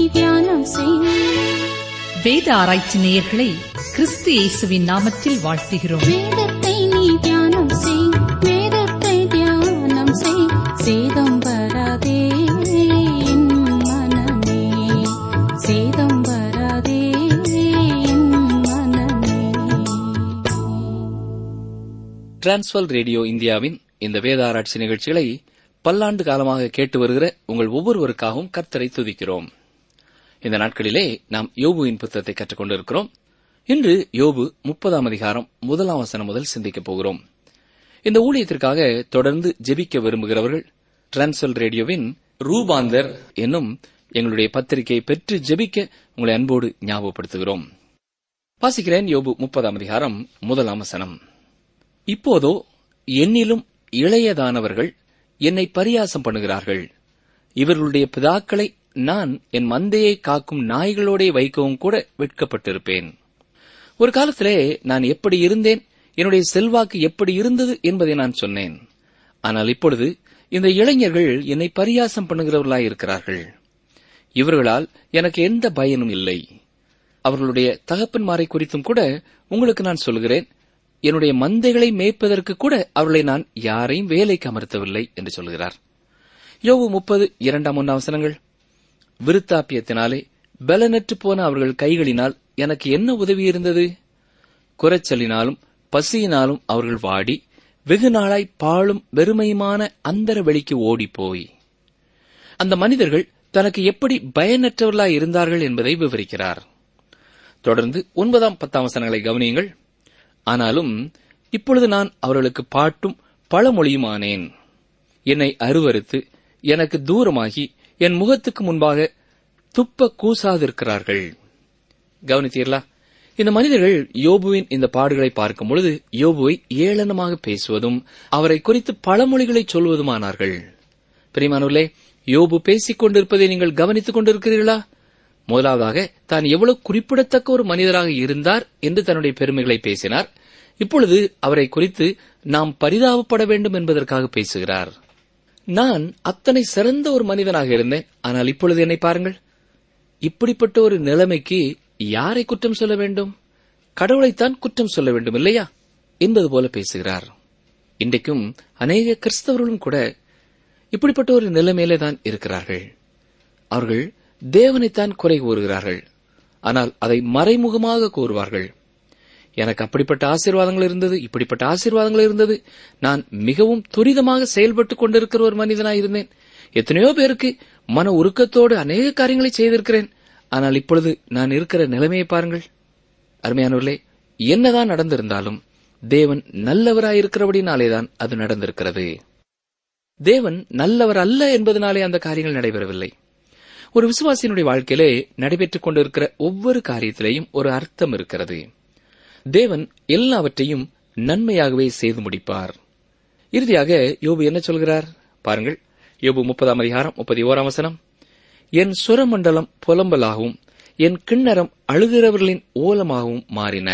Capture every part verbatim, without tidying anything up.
தியானம் செய். வேத ஆராய்ச்சி நேயர்களை கிறிஸ்து இயேசுவின் நாமத்தில் வாழ்த்துகிறோம். வேதத்தை நீ தியானம் செய், வேதத்தை தியானம் செய், சேதம் வராதே என் மனமே, சேதம் வராதே என் மனமே. டிரான்ஸ்வர்ல்ட் ரேடியோ இந்தியாவின் இந்த வேத ஆராய்ச்சி நிகழ்ச்சிகளை பல்லாண்டு காலமாக கேட்டு வருகிற உங்கள் ஒவ்வொருவருக்காகவும் கர்த்தரை துதிக்கிறோம். இந்த நாட்களிலே நாம் யோபுவின் புத்தகத்தை கற்றுக் கொண்டிருக்கிறோம். இன்று யோபு முப்பதாம் அதிகாரம் முதலாம் வசனம் முதல் சிந்திக்கப் போகிறோம். இந்த ஊழியத்திற்காக தொடர்ந்து ஜெபிக்க விரும்புகிறவர்கள் டிரான்ஸ்வர்ல்ட் ரேடியோவின் ரூபாந்தர் என்னும் எங்களுடைய பத்திரிகையை பெற்று ஜெபிக்க உங்களை அன்போடு ஞாபகப்படுத்துகிறோம். வாசிக்கிறேன். யோபு முப்பதாம் அதிகாரம் முதலாம் வசனம். இப்போதோ என்னிலும் இளையதானவர்கள் என்னை பரியாசம் பண்ணுகிறார்கள். இவர்களுடைய பிதாக்களை நான் என் மந்தையை காக்கும் நாய்களோட வைக்கவும் கூட வெட்கப்பட்டிருப்பேன். ஒரு காலத்திலே நான் எப்படி இருந்தேன், என்னுடைய செல்வாக்கு எப்படி இருந்தது என்பதை நான் சொன்னேன். ஆனால் இப்பொழுது இந்த இளைஞர்கள் என்னை பரியாசம் பண்ணுகிறவர்களாயிருக்கிறார்கள். இவர்களால் எனக்கு எந்த பயனும் இல்லை. அவர்களுடைய தகப்பன்மாரை குறித்தும் கூட உங்களுக்கு நான் சொல்கிறேன், என்னுடைய மந்தைகளை மேய்ப்பதற்கு கூட அவர்களை நான் யாரையும் வேலைக்கு அமர்த்தவில்லை என்று சொல்கிறார். யோபு முப்பது இரண்டாம் ஒன்றாம் வசனங்கள். விருத்தாப்பியத்தினாலே பலனற்று போன அவர்கள் கைகளினால் எனக்கு என்ன உதவி இருந்தது? குறைச்சலினாலும் பசியினாலும் அவர்கள் வாடி வெகு நாளாய் பாழும் வெறுமையுமான அந்தர வெளிக்கு ஓடிப்போய். அந்த மனிதர்கள் தனக்கு எப்படி பயனற்றவர்களாய் இருந்தார்கள் என்பதை விவரிக்கிறார். தொடர்ந்து ஒன்பதாம் பத்தாம் வசனங்களை கவனியுங்கள். ஆனாலும் இப்பொழுது நான் அவர்களுக்கு பாட்டும் பழமொழியுமானேன். என்னை அருவருத்து எனக்கு தூரமாகி என் முகத்துக்கு முன்பாக துப்ப கூசாதிருக்கிறார்கள். கவனித்தீர்களா? இந்த மனிதர்கள் யோபுவின் இந்த பாடுகளை பார்க்கும் பொழுது யோபுவை ஏளனமாக பேசுவதும் அவரை குறித்து பழமொழிகளை சொல்வதுமானார்கள். பிரியமானவர்களே, யோபு பேசிக் கொண்டிருப்பதை நீங்கள் கவனித்துக் கொண்டிருக்கிறீர்களா? முதலாவதாக தான் எவ்வளவு குறிப்பிடத்தக்க ஒரு மனிதராக இருந்தார் என்று தன்னுடைய பெருமைகளை பேசினார். இப்பொழுது அவரை குறித்து நாம் பரிதாபப்பட வேண்டும் என்பதற்காக பேசுகிறார். நான் அத்தனை சிறந்த ஒரு மனிதனாக இருந்தேன், ஆனால் இப்பொழுது என்னை பாருங்கள். இப்படிப்பட்ட ஒரு நிலைமைக்கு யாரை குற்றம் சொல்ல வேண்டும்? கடவுளைத்தான் குற்றம் சொல்ல வேண்டும் இல்லையா என்பது போல பேசுகிறார். இன்றைக்கும் அநேக கிறிஸ்தவர்களும் கூட இப்படிப்பட்ட ஒரு நிலைமையிலே தான் இருக்கிறார்கள். அவர்கள் தேவனைத்தான் குறை கூறுகிறார்கள், ஆனால் அதை மறைமுகமாக கூறுவார்கள். எனக்கு அப்படிப்பட்ட ஆசீர்வாதங்கள் இருந்தது, இப்படிப்பட்ட ஆசீர்வாதங்கள் இருந்தது, நான் மிகவும் துரிதமாக செயல்பட்டுக் கொண்டிருக்கிற ஒரு மனிதனாயிருந்தேன், எத்தனையோ பேருக்கு மன உருக்கத்தோடு அநேக காரியங்களை செய்திருக்கிறேன், ஆனால் இப்பொழுது நான் இருக்கிற நிலைமையை பாருங்கள். அருமையானவர்களே, என்னதான் நடந்திருந்தாலும் தேவன் நல்லவராயிருக்கிறபடினாலேதான் அது நடந்திருக்கிறது. தேவன் நல்லவர் அல்ல என்பதனாலே அந்த காரியங்கள் நடைபெறவில்லை. ஒரு விசுவாசியினுடைய வாழ்க்கையிலே நடைபெற்றுக் கொண்டிருக்கிற ஒவ்வொரு காரியத்திலேயும் ஒரு அர்த்தம் இருக்கிறது. தேவன் எல்லாவற்றையும் நன்மையாகவே செய்து முடிப்பார். இறுதியாக யோபு என்ன சொல்கிறார் பாருங்கள். யோபு முப்பதாம் அதிகாரம் முப்பத்தி ஓராம் வசனம். என் சுரமண்டலம் புலம்பலாகவும் என் கிண்ணறம் அழுகிறவர்களின் ஓலமாகவும் மாறின.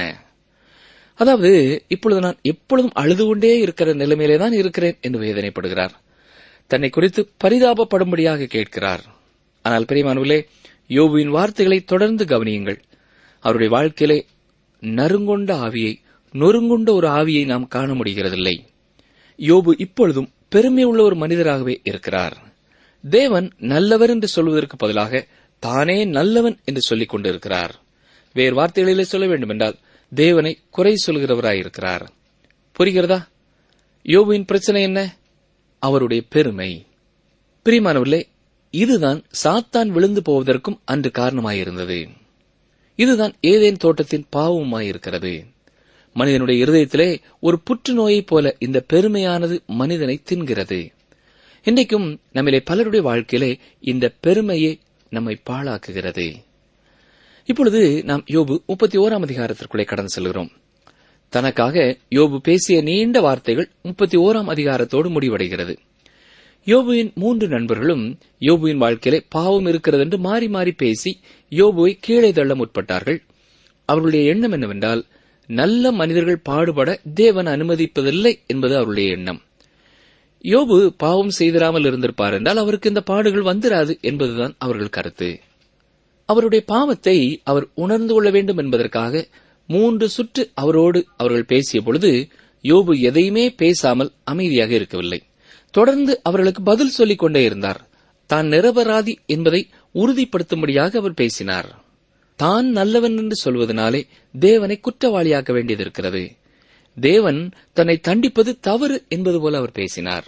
அதாவது இப்பொழுது நான் எப்பொழுதும் அழுது கொண்டே இருக்கிற நிலைமையிலேதான் இருக்கிறேன் என்று வேதனைப்படுகிறார். தன்னை குறித்து பரிதாபப்படும்படியாக கேட்கிறார். ஆனால் பிரியமானவர்களே, யோபுவின் வார்த்தைகளை தொடர்ந்து கவனியுங்கள். அவருடைய வாழ்க்கையிலே நறுங்கொண்ட ஆவியை, நொறுங்குண்ட ஒரு ஆவியை நாம் காண முடிகிறதில்லை. யோபு இப்பொழுதும் பெருமை உள்ள ஒரு மனிதராகவே இருக்கிறார். தேவன் நல்லவர் என்று சொல்வதற்கு பதிலாக தானே நல்லவன் என்று சொல்லிக் கொண்டிருக்கிறார். வேறு வார்த்தைகளிலே சொல்ல வேண்டுமென்றால் தேவனை குறை சொல்கிறவராயிருக்கிறார். புரிகிறதா? யோபுவின் பிரச்சனை என்ன? அவருடைய பெருமை. பிரியமானவர்களே, இதுதான் சாத்தான் விழுந்து போவதற்கும் அன்று காரணமாயிருந்தது. இதுதான் ஏதேன் தோட்டத்தின் பாவமாயிருக்கிறது. மனிதனுடைய இருதயத்திலே ஒரு புற்றுநோயைப் போல இந்த பெருமையானது மனிதனை தின்கிறது. இன்றைக்கும் நம்மிலே பலருடைய வாழ்க்கையிலே இந்த பெருமையே நம்மை பாழாக்குகிறது. இப்பொழுது நாம் யோபு முப்பத்தி ஓராம் அதிகாரத்திற்குள்ளே கடந்து செல்கிறோம். தனக்காக யோபு பேசிய நீண்ட வார்த்தைகள் முப்பத்தி ஓராம் அதிகாரத்தோடு முடிவடைகிறது. யோபுவின் மூன்று நண்பர்களும் யோபுவின் வாழ்க்கையிலே பாவம் இருக்கிறது என்று மாறி மாறி பேசி யோபுவை கீழே தள்ள முற்பட்டார்கள். அவர்களுடைய எண்ணம் என்னவென்றால், நல்ல மனிதர்கள் பாடுபட தேவன் அனுமதிப்பதில்லை என்பது அவருடைய எண்ணம். யோபு பாவம் செய்திராமல் இருந்திருப்பார் என்றால் அவருக்கு இந்த பாடுகள் வந்துராது என்பதுதான் அவர்கள் கருத்து. அவருடைய பாவத்தை அவர் உணர்ந்து கொள்ள வேண்டும் என்பதற்காக மூன்று சுற்று அவரோடு அவர்கள் பேசிய பொழுது யோபு எதையுமே பேசாமல் அமைதியாக இருக்கவில்லை. தொடர்ந்து அவர்களுக்கு பதில் சொல்லிக் கொண்டே இருந்தார். தான் நிரபராதி என்பதை உறுதிப்படுத்தும்படியாக அவர் பேசினார். தான் நல்லவன் என்று சொல்வதனாலே தேவனை குற்றவாளியாக்க வேண்டியதிருக்கிறது. தேவன் தன்னை தண்டிப்பது தவறு என்பது போல அவர் பேசினார்.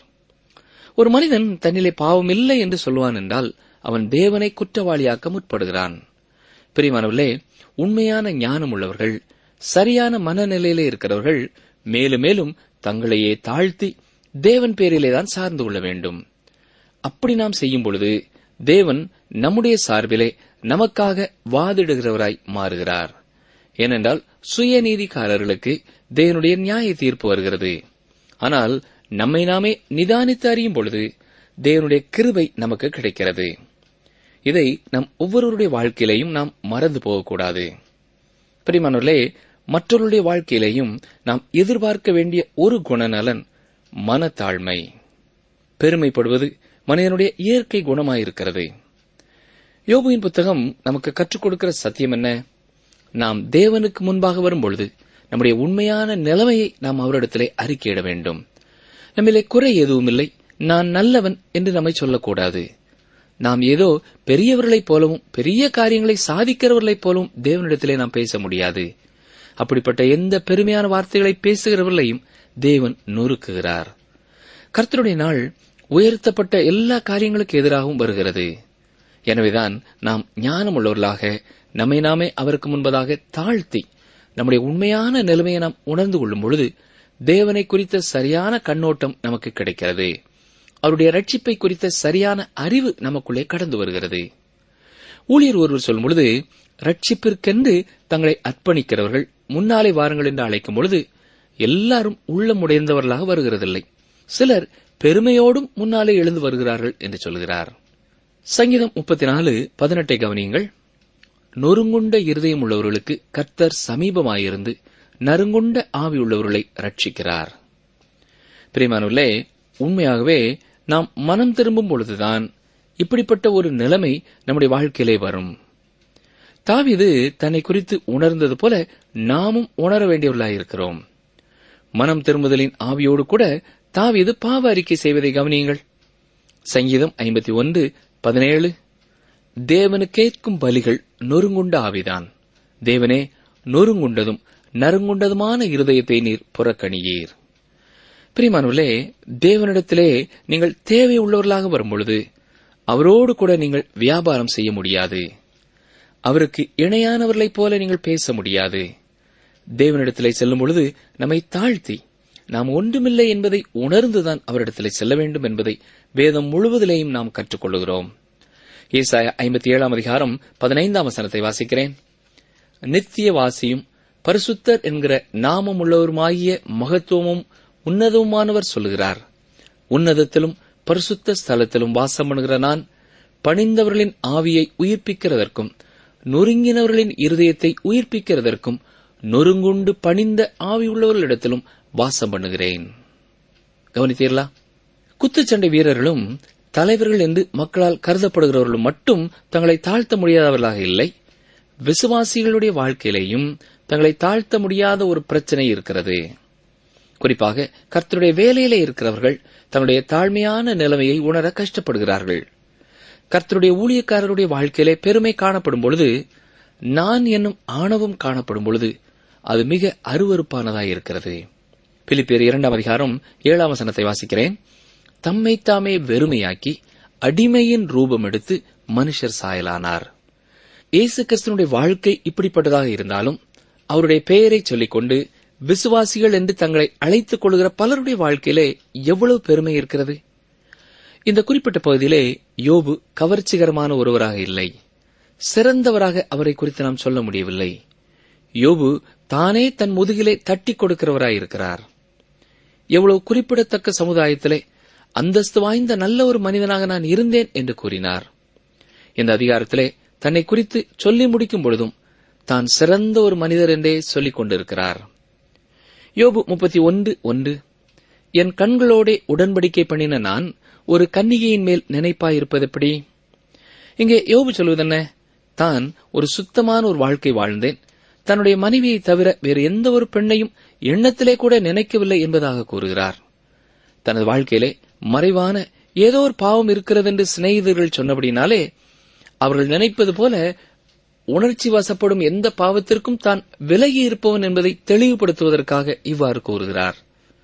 ஒரு மனிதன் தன்னிலே பாவம் இல்லை என்று சொல்வான் என்றால் அவன் தேவனை குற்றவாளியாக்க முற்படுகிறான். பிரியமானவர்களே, உண்மையான ஞானம் உள்ளவர்கள், சரியான மனநிலையிலே இருக்கிறவர்கள் மேலும் மேலும் தங்களையே தாழ்த்தி தேவன் பேரிலேதான் சார்ந்து கொள்ள வேண்டும். அப்படி நாம் செய்யும் பொழுது தேவன் நம்முடைய சார்பிலே நமக்காக வாதிடுகிறவராய் மாறுகிறார். ஏனென்றால் சுயநீதிக்காரர்களுக்கு தேவனுடைய நியாய தீர்ப்பு வருகிறது. ஆனால் நம்மை நாமே நிதானித்து அறியும் பொழுது தேவனுடைய கிருபை நமக்கு கிடைக்கிறது. இதை நம் ஒவ்வொருவருடைய வாழ்க்கையிலையும் நாம் மறந்து போகக்கூடாது. பிரியமானவர்களே, மற்றவருடைய வாழ்க்கையிலேயும் நாம் எதிர்பார்க்க வேண்டிய ஒரு குணநலன் மனத்தாழ்மை. பெருமைப்படுவது மனிதனுடைய இயற்கை குணமாயிருக்கிறது. யோபுவின் புத்தகம் நமக்கு கற்றுக் கொடுக்கிற சத்தியம் என்ன? நாம் தேவனுக்கு முன்பாக வரும்பொழுது நம்முடைய உண்மையான நிலைமையை நாம் அவரிடத்திலே அறிக்கையிட வேண்டும். நம்மிலே குறை எதுவும் இல்லை, நான் நல்லவன் என்று நம்மை சொல்லக்கூடாது. நாம் ஏதோ பெரியவர்களைப் போலவும் பெரிய காரியங்களை சாதிக்கிறவர்களைப் போலவும் தேவனிடத்திலே நாம் பேச முடியாது. அப்படிப்பட்ட எந்த பெருமையான வார்த்தைகளை பேசுகிறவர்களையும் தேவன் நொறுக்குகிறார். கர்த்தருடைய நாள் உயர்த்தப்பட்ட எல்லா காரியங்களுக்கு எதிராகவும் வருகிறது. எனவேதான் நாம் ஞானமுள்ளவர்களாக நம்மை நாமே அவருக்கு முன்பதாக தாழ்த்தி நம்முடைய உண்மையான நிலைமையை நாம் உணர்ந்து கொள்ளும் பொழுது தேவனை குறித்த சரியான கண்ணோட்டம் நமக்கு கிடைக்கிறது. அவருடைய ரட்சிப்பை குறித்த சரியான அறிவு நமக்குள்ளே கடந்து வருகிறது. ஊழியர் ஒருவர் சொல்லும் பொழுது, ரட்சிப்பிற்கென்று தங்களை அர்ப்பணிக்கிறவர்கள் முன்னாலே வாருங்கள் என்று அழைக்கும் பொழுது எல்லாரும் உள்ளமுடைந்தவர்களாக வருகிறதில்லை. சிலர் பெருமையோடும் முன்னாலே எழுந்து வருகிறார்கள் என்று சொல்கிறார். சங்கீதம் முப்பத்தி நாலு பதினெட்டை கவனியுங்கள். நொறுங்குண்ட இருதயம் உள்ளவர்களுக்கு கர்த்தர் சமீபமாயிருந்து நறுங்குண்ட ஆவி உள்ளவர்களை ரட்சிக்கிறார். பிரியமானவர்களே, உண்மையாகவே நாம் மனம் திரும்பும் பொழுதுதான் இப்படிப்பட்ட ஒரு நிலைமை நம்முடைய வாழ்க்கையிலே வரும். தாவீது தன்னை குறித்து உணர்ந்தது போல நாமும் உணர வேண்டியவர்களாயிருக்கிறோம். மனம் திரும்புதலின் ஆவியோடு கூட தாவீது பாவ அறிக்கை செய்வதை கவனியுங்கள். சங்கீதம் ஐம்பத்தி ஒன்று பதினேழு. தேவனு கேட்கும் பலிகள் நொறுங்குண்ட ஆவிதான். தேவனே, நொறுங்குண்டதும் நறுங்குண்டதுமான இருதயத்தை நீர் புறக்கணியீர். பிரியமானவர்களே, தேவனிடத்திலே நீங்கள் தேவை உள்ளவர்களாக வரும்பொழுது அவரோடு கூட நீங்கள் வியாபாரம் செய்ய முடியாது. அவருக்கு இணையானவர்களைப் போல நீங்கள் பேச முடியாது. தேவனிடத்திலே செல்லும் பொழுது நம்மை தாழ்த்தி நாம் ஒன்றுமில்லை என்பதை உணர்ந்துதான் அவரிடத்திலே செல்ல வேண்டும் என்பதை வேதம் முழுவதிலேயும் நாம் கற்றுக்கொள்கிறோம். ஏசாயா ஐம்பத்தி ஏழாம் அதிகாரம் பதினைந்தாம் வசனத்தை வாசிக்கிறேன். நித்திய வாசியும் பரிசுத்தர் என்கிற நாமம் உள்ளவருமாகிய மகத்துவமும் உன்னதவுமானவர் சொல்லுகிறார், உன்னதத்திலும் பரிசுத்த ஸ்தலத்திலும் வாசம் பண்ணுகிற நான் பணிந்தவர்களின் ஆவியை உயிர்ப்பிக்கிறதற்கும் நொறுங்கினவர்களின் இருதயத்தை உயிர்ப்பிக்கிறதற்கும் நொறுங்குண்டு பணிந்த ஆவி உள்ளவர்களிடத்திலும் வாசம் பண்ணுகிறேன். கவனித்தீர்களா? குத்துச்சண்டை வீரர்களும் தலைவர்கள் என்று மக்களால் கருதப்படுகிறவர்களும் மட்டும் தங்களை தாழ்த்த முடியாதவர்களாக இல்லை. விசுவாசிகளுடைய வாழ்க்கையிலேயும் தங்களை தாழ்த்த முடியாத ஒரு பிரச்சனை இருக்கிறது. குறிப்பாக கர்த்தருடைய வேலையிலே இருக்கிறவர்கள் தங்களுடைய தாழ்மையான நிலைமையை உணர கஷ்டப்படுகிறார்கள். கர்த்தருடைய ஊழியக்காரருடைய வாழ்க்கையிலே பெருமை காணப்படும் பொழுது, நான் என்னும் ஆணவம் காணப்படும் பொழுது அது மிக அருவருப்பானதாயிருக்கிறது. பிலிப்பியர் இரண்டாம் அதிகாரம் ஏழாம் வசனத்தை வாசிக்கிறேன். தம்மை தாமே வெறுமையாக்கி அடிமையின் ரூபம் எடுத்து மனுஷர் சாயலானார். இயேசு கிறிஸ்துவினுடைய வாழ்க்கை இப்படிப்பட்டதாக இருந்தாலும் அவருடைய பெயரை சொல்லிக்கொண்டு விசுவாசிகள் என்று தங்களை அழைத்துக் கொள்கிற பலருடைய வாழ்க்கையிலே எவ்வளவு பெருமை இருக்கிறது. இந்த குறிப்பிட்ட பகுதியிலே யோபு கவர்ச்சிகரமான ஒருவராக இல்லை. சிறந்தவராக அவரை குறித்து நாம் சொல்ல முடியவில்லை. யோபு தானே தன் முதுகிலே தட்டி கொடுக்கிறவராயிருக்கிறார். எவ்வளவு குறிப்பிடத்தக்க சமுதாயத்திலே அந்தஸ்து வாய்ந்த நல்ல ஒரு மனிதனாக நான் இருந்தேன் என்று கூறினார். இந்த அதிகாரத்திலே தன்னை குறித்து சொல்லி முடிக்கும் பொழுதும் தான் சிறந்த ஒரு மனிதர் என்றே சொல்லிக் கொண்டிருக்கிறார். யோபு முப்பத்தி ஒன்று ஒன்று. என் கண்களோடே உடன்படிக்கை பண்ணின நான் ஒரு கன்னிகையின் மேல் நினைப்பாயிருப்பது எப்படி? இங்கே யோபு சொல்வதென்ன? தான் ஒரு சுத்தமான ஒரு வாழ்க்கை வாழ்ந்தேன், தன்னுடைய மனைவியை தவிர வேறு எந்த ஒரு பெண்ணையும் எண்ணத்திலே கூட நினைக்கவில்லை என்பதாக கூறுகிறார். தனது வாழ்க்கையிலே மறைவான ஏதோ ஒரு பாவம் இருக்கிறது என்று சிநேகிதர்கள் சொன்னபடினாலே அவர்கள் நினைப்பது போல உணர்ச்சி வசப்படும் எந்த பாவத்திற்கும் தான் விலகி இருப்பவன் என்பதை தெளிவுபடுத்துவதற்காக இவ்வாறு கூறுகிறார்.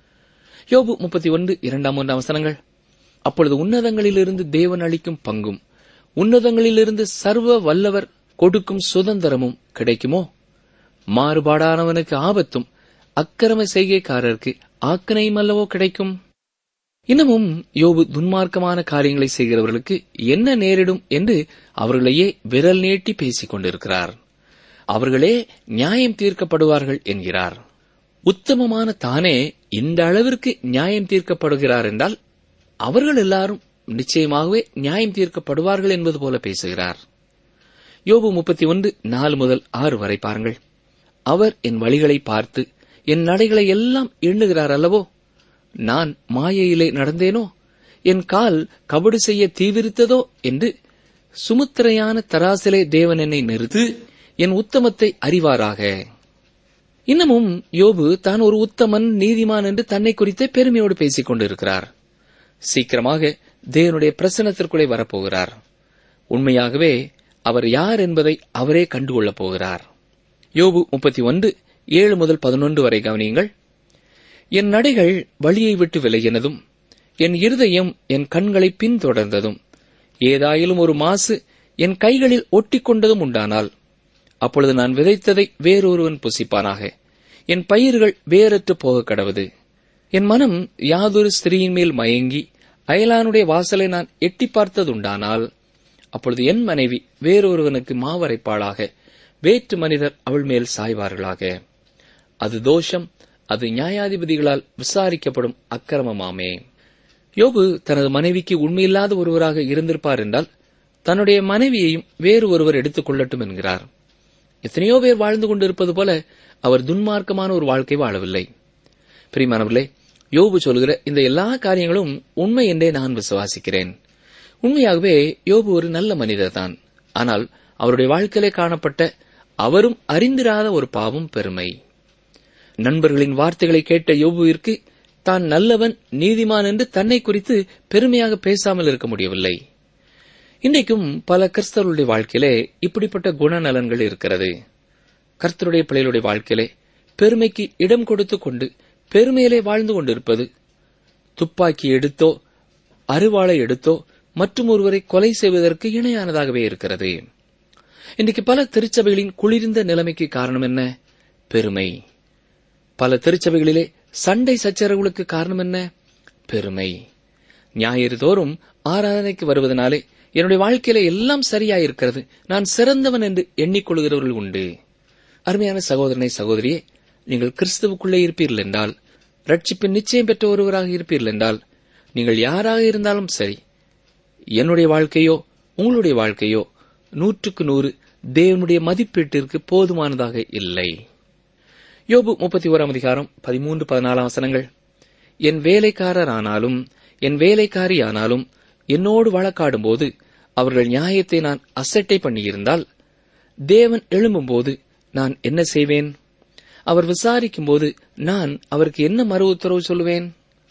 யோபு முப்பத்தி ஒன்று இரண்டாம் மூன்றாம் வசனங்கள். அப்பொழுது உன்னதங்களிலிருந்து தேவன் அளிக்கும் பங்கும் உன்னதங்களிலிருந்து சர்வ வல்லவர் கொடுக்கும் சுதந்திரமும் கிடைக்குமோ? மாறுபாடானவனுக்கு ஆபத்தும் அக்கிரம செய்கைக்காரருக்கு ஆக்கனையும் அல்லவோ கிடைக்கும். இன்னமும் யோபு துன்மார்க்கமான காரியங்களை செய்கிறவர்களுக்கு என்ன நேரிடும் என்று அவர்களையே விரல் நீட்டி பேசிக் கொண்டிருக்கிறார். அவர்களே நியாயம் தீர்க்கப்படுவார்கள் என்கிறார். உத்தமமான தானே இந்த அளவிற்கு நியாயம் தீர்க்கப்படுகிறார் என்றால் அவர்கள் எல்லாரும் நிச்சயமாகவே நியாயம் தீர்க்கப்படுவார்கள் என்பது போல பேசுகிறார். யோபு முப்பத்தி ஒன்று நாலு முதல் ஆறு வரை பாருங்கள். அவர் என் வழிகளை பார்த்து என் நடைகளை எல்லாம் எண்ணுகிறார் அல்லவோ? நான் மாயையிலே நடந்தேனோ? என் கால் கபடு செய்ய தீவிரித்ததோ என்று சுமுத்திரையான தராசிலே தேவன் என்னை நிறுத்து என் உத்தமத்தை அறிவாராக. இன்னமும் யோபு தான் ஒரு உத்தமன், நீதிமான் என்று தன்னை குறித்தே பெருமையோடு பேசிக் கொண்டிருக்கிறார். சீக்கிரமாக தேவனுடைய பிரசன்னத்திற்குள்ளே வரப்போகிறார். உண்மையாகவே அவர் யார் என்பதை அவரே கண்டுகொள்ளப் போகிறார். யோபு முப்பத்தி ஒன்று ஏழு முதல் பதினொன்று வரை கவனியுங்கள். என் நடைகள் வழியை விட்டு விலகினதும் என் இருதயம் என் கண்களை பின்தொடர்ந்ததும் ஏதாயிலும் ஒரு மாசு என் கைகளில் ஒட்டிக்கொண்டதும் உண்டானால் அப்பொழுது நான் விதைத்ததை வேறொருவன் புசிப்பானாக. என் பயிர்கள் வேறற்று போக கடவது. என் மனம் யாதொரு ஸ்திரீயின் மேல் மயங்கி அயலானுடைய வாசலை நான் எட்டி பார்த்ததுண்டானால் அப்பொழுது என் மனைவி வேறொருவனுக்கு மாவரைப்பாளாக, வேற்று மனிதர் அவள் மேல் சாய்வார்களாக. அது தோஷம், அது நியாயாதிபதிகளால் விசாரிக்கப்படும் அக்கிரமமாமே. யோபு தனது மனைவிக்கு உண்மையில்லாத ஒருவராக இருந்திருப்பார் என்றால் தன்னுடைய மனைவியையும் வேறு ஒருவர் எடுத்துக் கொள்ளட்டும் என்கிறார். எத்தனையோ பேர் வாழ்ந்து கொண்டிருப்பது போல அவர் துன்மார்க்கமான ஒரு வாழ்க்கை வாழவில்லை. பிரியமானவர்களே, யோபு சொல்கிற இந்த எல்லா காரியங்களும் உண்மை என்றே நான் விசுவாசிக்கிறேன். உண்மையாகவே யோபு ஒரு நல்ல மனிதர் தான். ஆனால் அவருடைய வாழ்க்கையிலே காணப்பட்ட அவரும் அறிந்திராத ஒரு பாவம் பெருமை. நண்பர்களின் வார்த்தைகளை கேட்ட யோபுவிற்கு தான் நல்லவன், நீதிமான் என்று தன்னை குறித்து பெருமையாக பேசாமல் இருக்க முடியவில்லை. இன்றைக்கும் பல கிறிஸ்தவர்களுடைய வாழ்க்கையிலே இப்படிப்பட்ட குணநலன்கள் இருக்கிறது. கர்த்தருடைய பிள்ளைகளுடைய வாழ்க்கையிலே பெருமைக்கு இடம் கொடுத்துக் கொண்டு பெருமையிலே வாழ்ந்து கொண்டிருப்பது, துப்பாக்கி எடுத்தோ அருவாளை எடுத்தோ மற்றும் ஒருவரை கொலை செய்வதற்கு இணையானதாகவே இருக்கிறது. இன்றைக்கு பல திருச்சபைகளின் குளிர்ந்த நிலைமைக்கு காரணம் என்ன? பெருமை. பல திருச்சபைகளிலே சண்டை சச்சரவுகளுக்கு காரணம் என்ன? பெருமை. ஞாயிறு தோறும் ஆராதனைக்கு வருவதனாலே என்னுடைய வாழ்க்கையில எல்லாம் சரியாயிருக்கிறது, நான் சிறந்தவன் என்று எண்ணிக்கொள்கிறவர்கள் உண்டு. அருமையான சகோதரனை சகோதரியே, நீங்கள் கிறிஸ்துவுக்குள்ளே இருப்பீர்கள் என்றால், ரட்சிப்பின் நிச்சயம் பெற்ற ஒருவராக இருப்பீர்கள் என்றால், நீங்கள் யாராக இருந்தாலும் சரி, என்னுடைய வாழ்க்கையோ உங்களுடைய வாழ்க்கையோ நூற்றுக்கு நூறு தேவனுடைய மதிப்பீட்டிற்கு போதுமானதாக இல்லை. யோபு முப்பத்தி ஓராம் அதிகாரம் பதிமூன்று பதினாலாம் வசனங்கள். என் வேலைக்காரரானாலும் என் வேலைக்காரியானாலும் என்னோடு வழக்காடும் போது அவர்கள் நியாயத்தை நான் அசட்டை பண்ணியிருந்தால், தேவன் எழும்பும்போது நான் என்ன செய்வேன்? அவர் விசாரிக்கும் போது நான் அவருக்கு என்ன மறு உத்தரவு சொல்லுவேன்?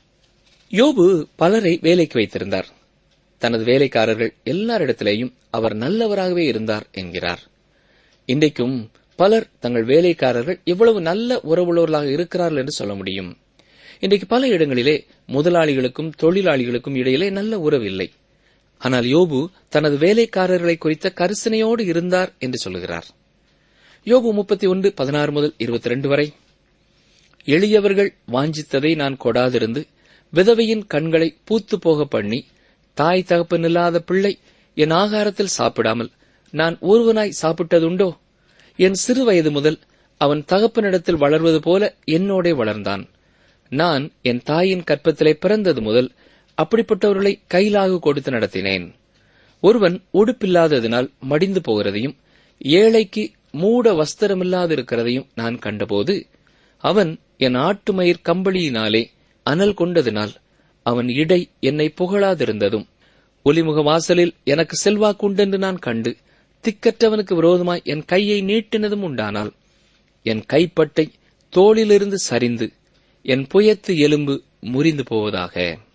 யோபு பலரை வேலைக்கு வைத்திருந்தார். தனது வேலைக்காரர்கள் எல்லாரிடத்திலேயும் அவர் நல்லவராகவே இருந்தார் என்கிறார். இன்றைக்கும் பலர் தங்கள் வேலைக்காரர்கள் எவ்வளவு நல்ல உறவுள்ளவர்களாக இருக்கிறார்கள் என்று சொல்ல முடியும். இன்றைக்கு பல இடங்களிலே முதலாளிகளுக்கும் தொழிலாளிகளுக்கும் இடையிலே நல்ல உறவு இல்லை. ஆனால் யோபு தனது வேலைக்காரர்களை குறித்த கரிசனையோடு இருந்தார் என்று சொல்லுகிறார். யோபு முப்பத்தி ஒன்று பதினாறு முதல் இருபத்தி ரெண்டு வரை. எளியவர்கள் வாஞ்சித்ததை நான் கொடாதிருந்து விதவையின் கண்களை பூத்து போக பண்ணி, தாய் தகப்பனில்லாத பிள்ளை என் ஆகாரத்தில் சாப்பிடாமல் நான் ஒருவனாய் சாப்பிட்டதுண்டோ? என் சிறு வயது முதல் அவன் தகப்பனிடத்தில் வளர்வது போல என்னோடே வளர்ந்தான். நான் என் தாயின் கற்பத்திலே பிறந்தது முதல் அப்படிப்பட்டவர்களை கைலாகு கொடுத்து நடத்தினேன். ஒருவன் உடுப்பில்லாததினால் மடிந்து போகிறதையும் ஏழைக்கு மூட வஸ்திரமில்லாதிருக்கிறதையும் நான் கண்டபோது, அவன் என் ஆட்டுமயிர் கம்பளியினாலே அனல் கொண்டதினால் அவன் இடை என்னை புகழாதிருந்ததும், ஒலிமுக வாசலில் எனக்கு செல்வாக்குண்டென்று நான் கண்டு திக்கற்றவனுக்கு விரோதமாய் என் கையை நீட்டினதும் உண்டானால் என் கைப்பட்டை தோளிலிருந்து சரிந்து என் புயத்து எலும்பு முறிந்து போவதாக.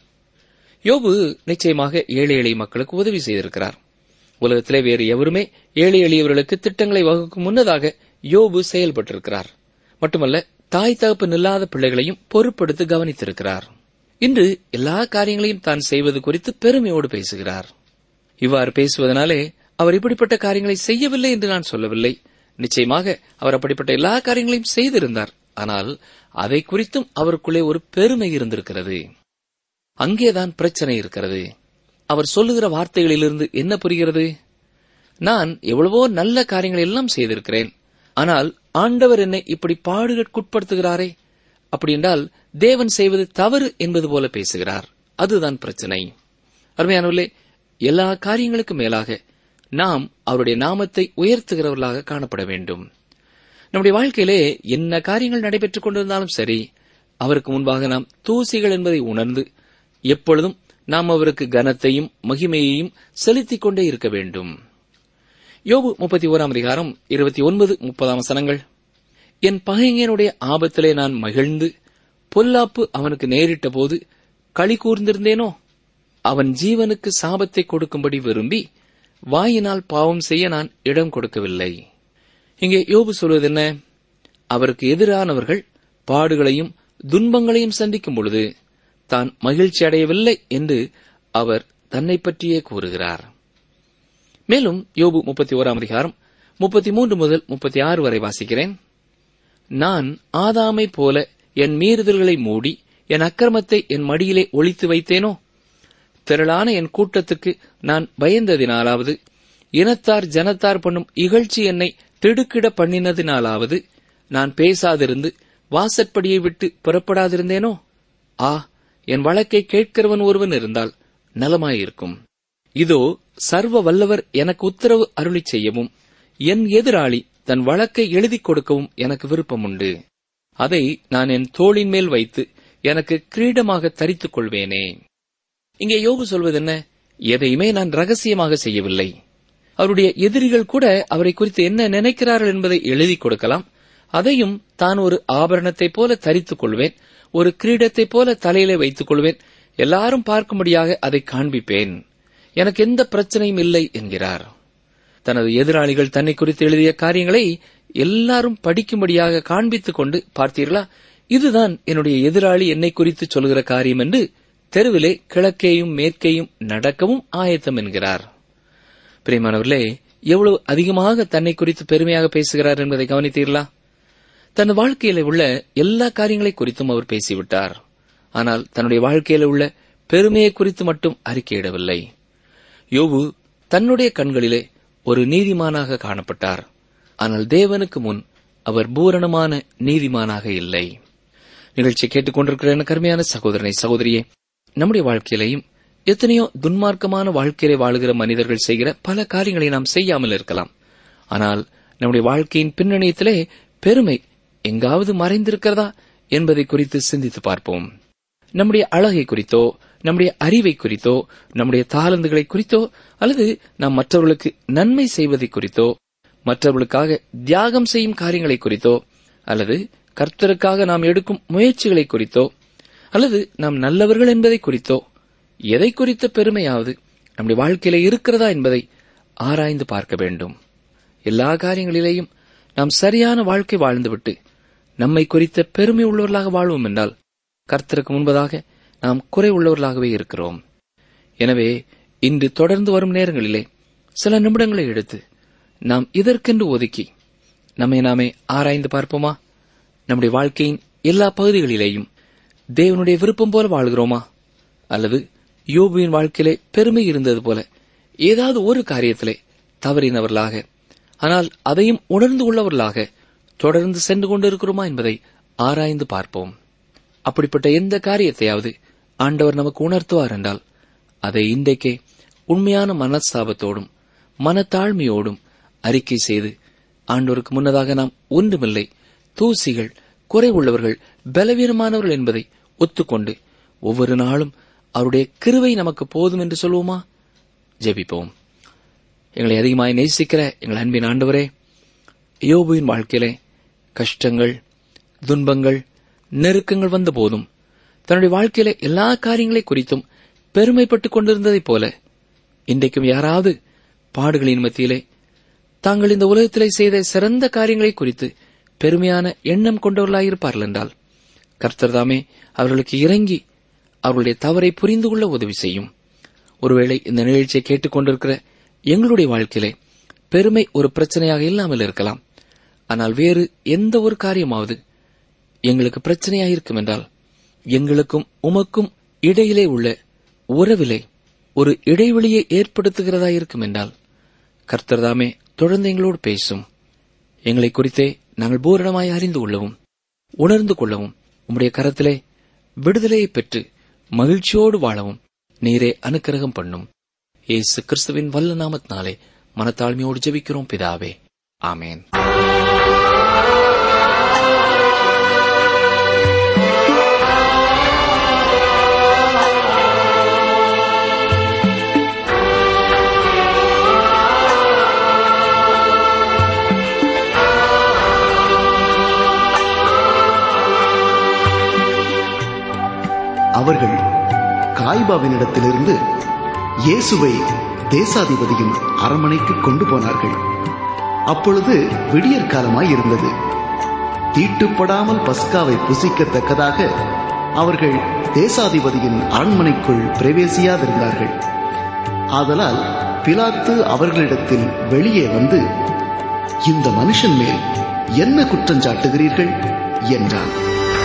யோபு நிச்சயமாக ஏழை எளிய மக்களுக்கு உதவி செய்திருக்கிறார். உலகத்திலே வேறு எவருமே ஏழை எளியவர்களுக்கு திட்டங்களை வகுக்கும் முன்னதாக யோபு செயல்பட்டிருக்கிறார். மட்டுமல்ல, தாய் தகப்பன் இல்லாத பிள்ளைகளையும் பொறுப்படுத்தி கவனித்திருக்கிறார். இன்று எல்லா காரியங்களையும் தான் செய்வது குறித்து பெருமையோடு பேசுகிறார். இவ்வாறு பேசுவதனாலே அவர் இப்படிப்பட்ட காரியங்களை செய்யவில்லை என்று நான் சொல்லவில்லை. நிச்சயமாக அவர் அப்படிப்பட்ட எல்லா காரியங்களையும் செய்திருந்தார். ஆனால் அதை குறித்தும் அவருக்குள்ளே ஒரு பெருமை இருந்திருக்கிறது. அங்கேதான் பிரச்சனை இருக்கிறது. அவர் சொல்லுகிற வார்த்தைகளிலிருந்து என்ன புரிகிறது? நான் எவ்வளவோ நல்ல காரியங்கள் எல்லாம் செய்திருக்கிறேன், ஆனால் ஆண்டவர் என்னை இப்படி பாடுகளுக்குட்படுத்துகிறாரே, அப்படி என்றால் தேவன் செய்வது தவறு என்பது போல பேசுகிறார். அதுதான் பிரச்சனை. அருமையானவர்களே, எல்லா காரியங்களுக்கும் மேலாக நாம் அவருடைய நாமத்தை உயர்த்துகிறவர்களாக காணப்பட வேண்டும். நம்முடைய வாழ்க்கையிலே என்ன காரியங்கள் நடைபெற்றுக் கொண்டிருந்தாலும் சரி, அவருக்கு முன்பாக நாம் தூசிகள் என்பதை உணர்ந்து எப்பொழுதும் நாம் அவருக்கு கனத்தையும் மகிமையையும் செலுத்திக் கொண்டே இருக்க வேண்டும். யோபு முப்பத்தி ஓராம் அதிகாரம் இருபத்தி ஒன்பது முப்பதாம் வசனங்கள். என் பகைஞனுடைய ஆபத்திலே நான் மகிழ்ந்து பொல்லாப்பு அவனுக்கு நேரிட்ட போது களி கூர்ந்திருந்தேனோ? அவன் ஜீவனுக்கு சாபத்தை கொடுக்கும்படி விரும்பி வாயினால் பாவம் செய்ய நான் இடம் கொடுக்கவில்லை. இங்கே யோபு சொல்வது என்ன? அவருக்கு எதிரானவர்கள் பாடுகளையும் துன்பங்களையும் சந்திக்கும் பொழுது தான் மகிழ்ச்சி அடையவில்லை என்று அவர் தன்னை பற்றியே கூறுகிறார். மேலும் யோபு முப்பத்தி ஓராம் அதிகாரம் முப்பத்தி மூன்று முதல் முப்பத்தி ஆறு வரை வாசிக்கிறேன். நான் ஆதாமை போல என் மீறுதல்களை மூடி என் அக்கிரமத்தை என் மடியிலே ஒளித்து வைத்தேனோ? திரளான என் கூட்டத்துக்கு நான் பயந்ததினாலாவது இனத்தார் ஜனத்தார் பண்ணும் இகழ்ச்சி என்னை திடுக்கிட பண்ணினதினாலாவது நான் பேசாதிருந்து வாசற்படியை விட்டு புறப்படாதிருந்தேனோ? ஆ, என் வழக்கை கேட்கிறவன் ஒருவன் இருந்தால் நலமாயிருக்கும். இதோ சர்வ வல்லவர் எனக்கு உத்தரவு அருளிச் செய்யவும் என் எதிராளி தன் வழக்கை எழுதிக் கொடுக்கவும் எனக்கு விருப்பமுண்டு. அதை நான் என் தோளின் மேல் வைத்து எனக்கு கிரீடமாக தரித்துக் கொள்வேனே. இங்கே யோபு சொல்வதென்ன? எதையுமே நான் ரகசியமாக செய்யவில்லை. அவருடைய எதிரிகள் கூட அவரை குறித்து என்ன நினைக்கிறார்கள் என்பதை எழுதிக் கொடுக்கலாம். அதையும் தான் ஒரு ஆபரணத்தைப் போல தரித்துக் கொள்வேன், ஒரு கிரீடத்தைப் போல தலையிலே வைத்துக் கொள்வேன், எல்லாரும் பார்க்கும்படியாக அதை காண்பிப்பேன், எனக்கு எந்த பிரச்சனையும் இல்லை என்கிறார். தனது எதிராளிகள் தன்னை குறித்து எழுதிய காரியங்களை எல்லாரும் படிக்கும்படியாக காண்பித்துக் கொண்டு, பார்த்தீர்களா, இதுதான் என்னுடைய எதிராளி என்னை குறித்து சொல்கிற காரியம் என்று தெருவிலே கிழக்கேயும் மேற்கேயும் நடக்கவும் ஆயத்தம் என்கிறார். பிரியமானவர்களே, எவ்வளவு அதிகமாக தன்னை குறித்து பெருமையாக பேசுகிறார் என்பதை கவனித்தீர்களா? தன் வாழ்க்கையில உள்ள எல்லா காரியங்களை குறித்தும் அவர் பேசிவிட்டார். ஆனால் தன்னுடைய வாழ்க்கையில உள்ள பெருமையை குறித்து மட்டும் அறிக்கையிடவில்லை. யோபு தன்னுடைய கண்களிலே ஒரு நீதிமானாக காணப்பட்டார். ஆனால் தேவனுக்கு முன் அவர் பூரணமான நீதிமானாக இல்லை. நிகழ்ச்சியை கேட்டுக்கொண்டிருக்கிற கருமையான சகோதரனை சகோதரியே, நம்முடைய வாழ்க்கையிலையும் எத்தனையோ துன்மார்க்கமான வாழ்க்கையிலே வாழுகிற மனிதர்கள் செய்கிற பல காரியங்களை நாம் செய்யாமல் இருக்கலாம். ஆனால் நம்முடைய வாழ்க்கையின் பின்னணியத்திலே பெருமை எங்காவது மறைந்திருக்கிறதா என்பதை குறித்து சிந்தித்து பார்ப்போம். நம்முடைய அழகை குறித்தோ, நம்முடைய அறிவை குறித்தோ, நம்முடைய தாளந்துகளை குறித்தோ, அல்லது நாம் மற்றவர்களுக்கு நன்மை செய்வதை குறித்தோ, மற்றவர்களுக்காக தியாகம் செய்யும் காரியங்களை குறித்தோ, அல்லது கர்த்தருக்காக நாம் எடுக்கும் முயற்சிகளை குறித்தோ, அல்லது நாம் நல்லவர்கள் என்பதை குறித்தோ, எதை குறித்த பெருமையாவது நம்முடைய வாழ்க்கையில இருக்கிறதா என்பதை ஆராய்ந்து பார்க்க வேண்டும். எல்லா காரியங்களிலேயும் நாம் சரியான வாழ்க்கை வாழ்ந்துவிட்டு நம்மை குறித்த பெருமை உள்ளவர்களாக வாழ்வோம் என்றால் கர்த்தருக்கு முன்பதாக நாம் குறை உள்ளவர்களாகவே இருக்கிறோம். எனவே இன்று தொடர்ந்து வரும் நேரங்களிலே சில நிமிடங்களை எடுத்து நாம் இதற்கென்று ஒதுக்கி நம்மை நாமே ஆராய்ந்து பார்ப்போமா? நம்முடைய வாழ்க்கையின் எல்லா பகுதிகளிலேயும் தேவனுடைய விருப்பம் போல வாழ்கிறோமா? அல்லது யோபுவின் வாழ்க்கையிலே பெருமை இருந்தது போல ஏதாவது ஒரு காரியத்திலே தவறினவர்களாக, ஆனால் அதையும் உணர்ந்து கொள்ளவர்களாக தொடர்ந்து சென்று கொண்டிருக்கிறோமா என்பதை ஆராய்ந்து பார்ப்போம். அப்படிப்பட்ட எந்த காரியத்தையாவது ஆண்டவர் நமக்கு உணர்த்துவார் என்றால் அதை இன்றைக்கே உண்மையான மனஸ்தாபத்தோடும் மனத்தாழ்மையோடும் அறிக்கை செய்து ஆண்டவருக்கு முன்னதாக நாம் ஒன்றுமில்லை, தூசிகள், குறை உள்ளவர்கள், பலவீனமானவர்கள் என்பதை ஒத்துக்கொண்டு ஒவ்வொரு நாளும் அவருடைய கிருபை நமக்கு போதும் என்று சொல்வோமா? ஜெபிப்போம். எங்களை அதிகமாய் நேசிக்கிற எங்கள் அன்பின் ஆண்டவரே, யோபுவின் வாழ்க்கையிலே கஷ்டங்கள், துன்பங்கள், நெருக்கங்கள் வந்த போதும் தன்னுடைய வாழ்க்கையில எல்லா காரியங்களை குறித்தும் பெருமைப்பட்டுக் கொண்டிருந்ததைப் போல இன்றைக்கும் யாராவது பாடுகளின் மத்தியிலே தாங்கள் இந்த உலகத்திலே செய்த சிறந்த காரியங்களை குறித்து பெருமையான எண்ணம் கொண்டவர்களாயிருப்பார்கள் என்றால் கர்த்தர்தாமே அவர்களுக்கு இறங்கி அவர்களுடைய தவறை புரிந்து கொள்ள உதவி செய்யும். ஒருவேளை இந்த நிகழ்ச்சியை கேட்டுக் கொண்டிருக்கிற எங்களுடைய வாழ்க்கையிலே பெருமை ஒரு பிரச்சனையாக இல்லாமல் இருக்கலாம். ஆனால் வேறு எந்த ஒரு காரியமாவது எங்களுக்கு பிரச்சனையாக இருக்கும் என்றால் எங்களுக்கும் உமக்கும் இடையிலே உள்ள உறவிலே ஒரு இடைவெளியை ஏற்படுத்துகிறதா இருக்கும் என்றால் கர்த்தர்தாமே தொடர்ந்து எங்களோடு பேசும். எங்களை குறித்தே நாங்கள் பூரணமாய் அறிந்து கொள்ளவும் உணர்ந்து கொள்ளவும் உம்முடைய கரத்திலே விடுதலையை பெற்று மகிழ்ச்சியோடு வாழவும் நீரே அனுக்கிரகம் பண்ணும். இயேசு கிறிஸ்துவின் வல்ல நாமத்தினாலே மனத்தாழ்மையோடு ஜெபிக்கிறோம் பிதாவே, ஆமேன். அவர்கள் காய்பாவினிடத்திலிருந்து இயேசுவை தேசாதிபதியின் அரண்மனைக்கு கொண்டு போனார்கள். அப்பொழுது விடியற் காலமாயிருந்தது. தீட்டுப்படாமல் பஸ்காவை புசிக்கத்தக்கதாக அவர்கள் தேசாதிபதியின் அரண்மனைக்குள் பிரவேசியாதிருந்தார்கள். ஆதலால் பிலாத்து அவர்களிடத்தில் வெளியே வந்து, இந்த மனுஷன் மேல் என்ன குற்றஞ்சாட்டுகிறீர்கள் என்றான்.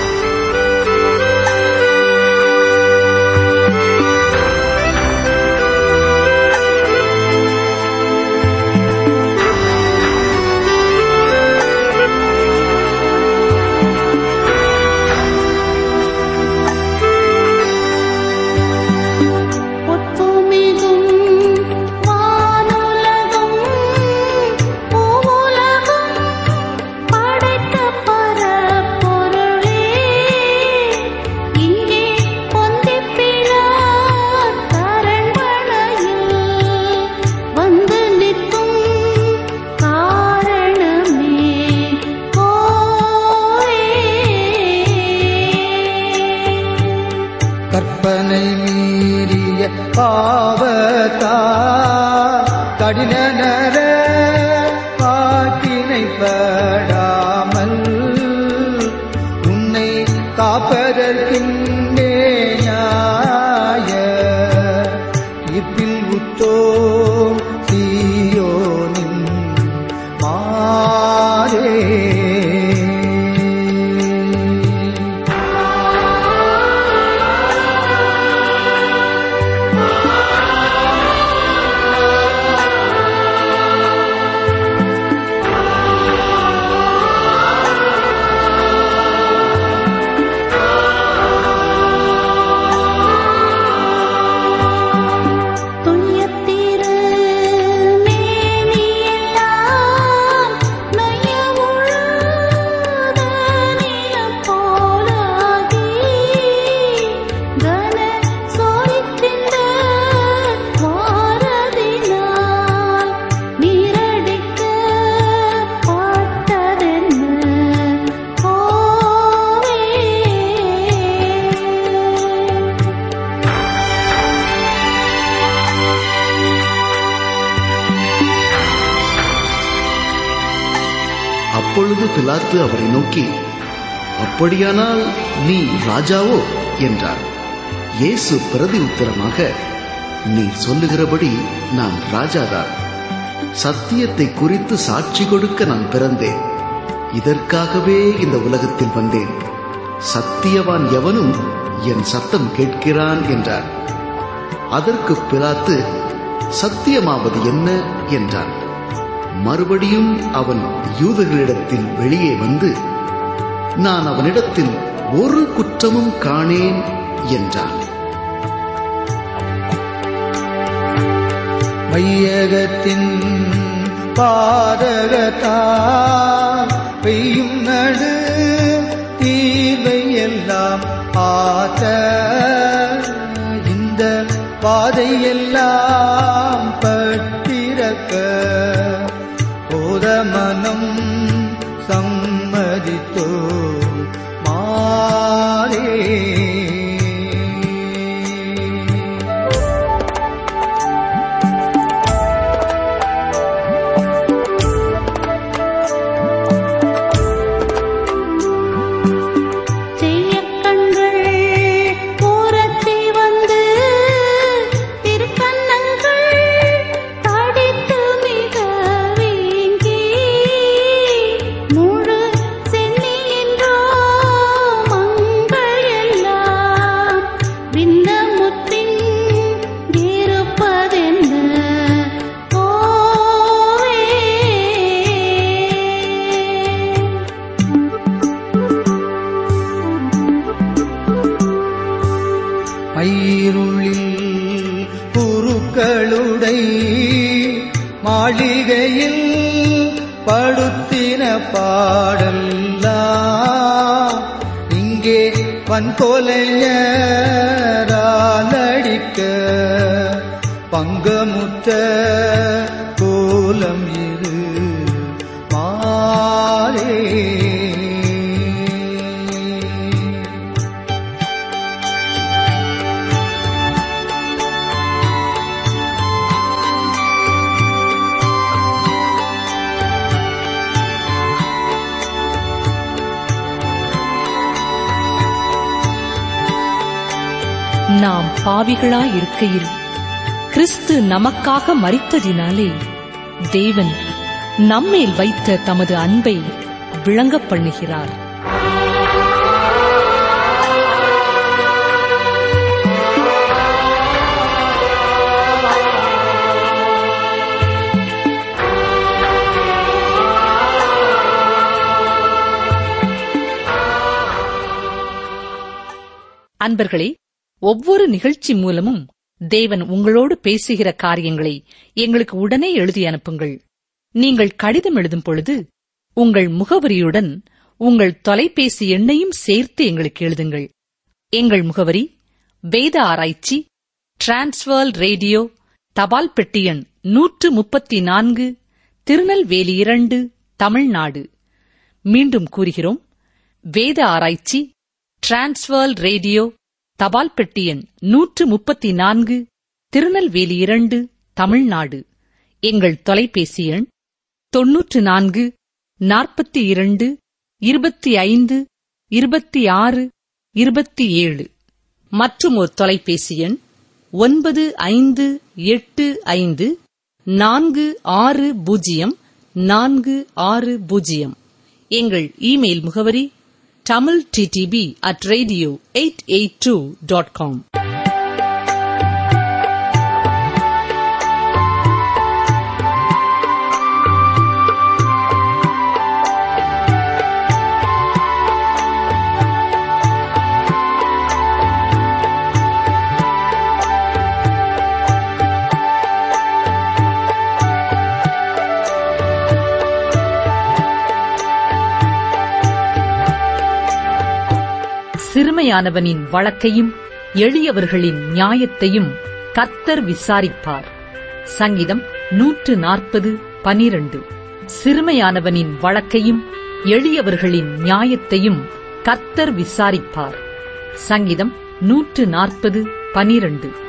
கற்பனை மீறிய பாவத்தா கடினர ஆக்கினைப்படாமல் உன்னை காப்பதற்கின்றே நியாய இப்பில் உத்தோம் சீயோனின் மாறே. அப்பொழுது பிலாத்து அவரை நோக்கி, அப்படியானால் நீ ராஜாவோ என்றார். இயேசு பிரதி உத்தரமாக, நீ சொல்லுகிறபடி நான் ராஜாதான். சத்தியத்தை குறித்து சாட்சி கொடுக்க நான் பிறந்தேன். இதற்காகவே இந்த உலகத்தில் வந்தேன். சத்தியவான் எவனும் என் சத்தம் கேட்கிறான் என்றார். அதற்கு பிலாத்து, சத்தியமாவது என்ன என்றான். மறுபடியும் அவன் யூதர்களிடத்தில் வெளியே வந்து, நான் அவனிடத்தில் ஒரு குற்றமும் காணேன் என்றான். மையகத்தின் பாதகத்தால் பெய்யும் நடு தீர்வை எல்லாம் ஆத்த இந்த பாதையெல்லாம் பட்டிருக்க நடக்க போதமனம் சம்மதித்தோ மாறே. மாளிகையில் படுத்தின பாடல்லாம் இங்கே வன்கொலைஞரால் அடிக்க பங்கமுற்ற கோலம் இரு மாறே. நாம் பாவிகளாயிருக்கையில் கிறிஸ்து நமக்காக மரித்ததினாலே தேவன் நம்மேல் வைத்த தமது அன்பை விளங்கப் பண்ணுகிறார். அன்பர்களே, ஒவ்வொரு நிகழ்ச்சி மூலமும் தேவன் உங்களோடு பேசுகிற காரியங்களை எங்களுக்கு உடனே எழுதி அனுப்புங்கள். நீங்கள் கடிதம் எழுதும் பொழுது உங்கள் முகவரியுடன் உங்கள் தொலைபேசி எண்ணையும் சேர்த்து எங்களுக்கு எழுதுங்கள். எங்கள் முகவரி வேத ஆராய்ச்சி, டிரான்ஸ்வர்ல்ட் ரேடியோ, தபால் பெட்டி எண் நூற்று முப்பத்தி நான்கு, திருநெல்வேலி இரண்டு, தமிழ்நாடு. மீண்டும் கூறுகிறோம், வேத ஆராய்ச்சி, டிரான்ஸ்வர்ல்ட் ரேடியோ, தபால் பெட்டி எண் நூற்று முப்பத்தி நான்கு, திருநெல்வேலி இரண்டு, தமிழ்நாடு. எங்கள் தொலைபேசி எண் தொன்னூற்று நான்கு நாற்பத்தி இரண்டு இருபத்தி ஐந்து இருபத்தி ஆறு இருபத்தி ஏழு. மற்றும் ஒரு தொலைபேசி எண் ஒன்பது ஐந்து எட்டு ஐந்து நான்கு ஆறு பூஜ்ஜியம் நான்கு ஆறு பூஜ்ஜியம். எங்கள் இமெயில் முகவரி Tamil DTP at radio eight eight two dot com. சிறுமையானவனின் வழக்கையும் எளியவர்களின் நியாயத்தையும் கர்த்தர் விசாரிப்பார். சங்கீதம் நூற்று நாற்பது பனிரண்டு. சிறுமையானவனின் வழக்கையும் எளியவர்களின் நியாயத்தையும் கர்த்தர் விசாரிப்பார். சங்கீதம் நூற்று நாற்பது பனிரண்டு.